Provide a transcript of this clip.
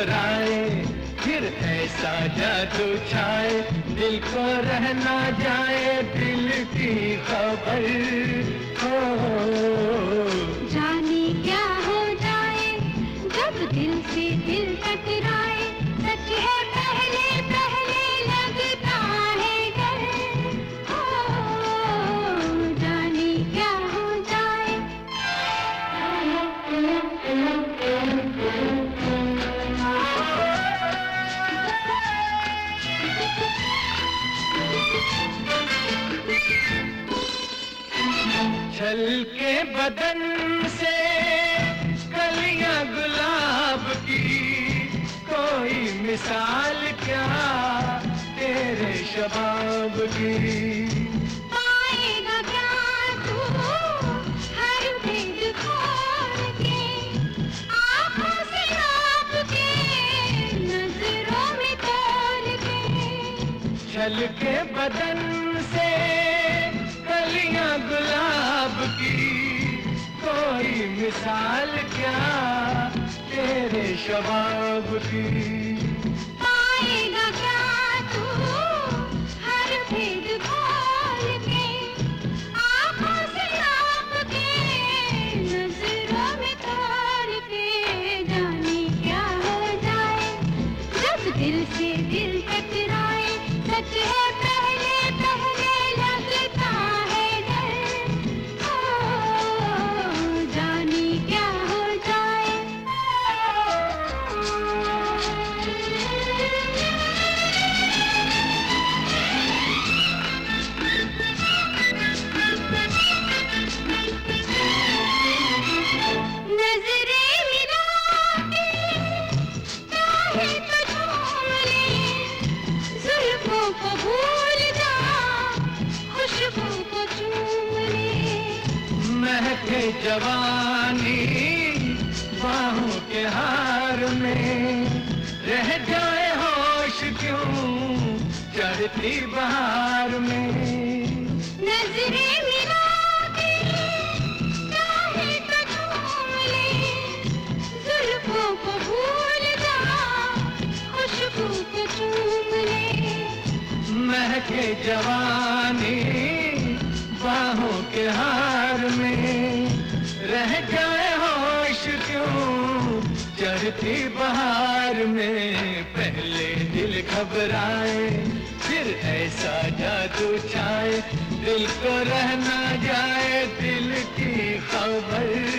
घबराए, फिर ऐसा जादू छाए, दिल को रह ना जाए दिल की खबर। हो जाने क्या हो जाए जब दिल से दिल टकराए, सच है पहले पहले लगता है डर। हो जाने क्या हो जाए। छल के बदन से कलियां गुलाब की, कोई मिसाल क्या तेरे शबाब की। पाएगा क्या तू हर भेद खोल के, आँखों से नाप के नजरों में तोल के। छल के बदन से कलियां गुलाब की, कोई मिसाल क्या तेरे शबाब की। पाएगा क्या तू हर भेद खोल के, आँखों से नाप के नजरों में तोल के। जाने क्या हो जाए जब दिल से दिल टकराए, सच है पहले पहले लगता है डर। हो जाने क्या हो जाए। नजरें मिला के चाहे तो झूम ले, जुल्फों को भूल जा खुशबू को चूम ले। महके जवानी बाहों के हार में, रह जाए होश क्यों चढ़ती बहार में। नजरें मिला के चाहे तो झूम ले, जुल्फों को भूल जा खुशबू को चूम ले। महके जवानी बाहों के हार में, रह जाए होश क्यों चढ़ती बहार में। पहले दिल घबराए, फिर ऐसा जादू छाए, दिल को रह ना जाए दिल की खबर।